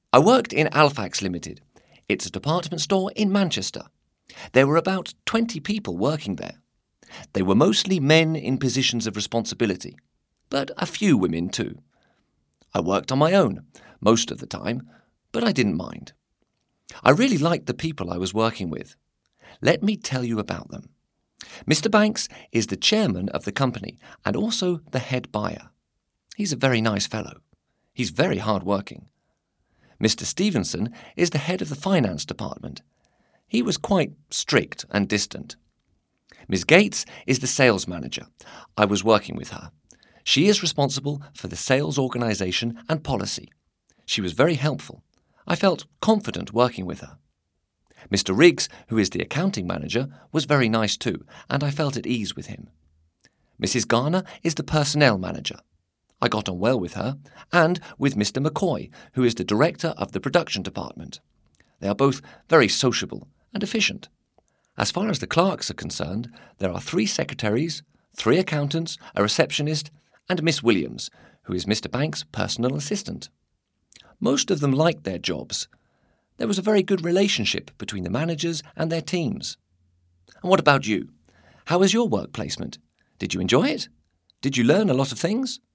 I worked in Alphax Limited. It's a department store in Manchester. There were about 20 people working there. They were mostly men in positions of responsibility, but a few women too. I worked on my own most of the time, but I didn't mind. I really liked the people I was working with. Let me tell you about them. Mr. Banks is the chairman of the company and also the head buyer. He's a very nice fellow. He's very hard-working. Mr. Stevenson is the head of the finance department. He was quite strict and distant. Ms. Gates is the sales manager. I was working with her. She is responsible for the sales organisation and policy. She was very helpful. I felt confident working with her. Mr. Riggs, who is the accounting manager, was very nice too, and I felt at ease with him. Mrs. Garner is the personnel manager. I got on well with her, and with Mr. McCoy, who is the director of the production department. They are both very sociable and efficient. As far as the clerks are concerned, there are 3 secretaries, 3 accountants, a receptionist, and Miss Williams, who is Mr. Banks' personal assistant. Most of them liked their jobs. There was a very good relationship between the managers and their teams. And what about you? How was your work placement? Did you enjoy it? Did you learn a lot of things?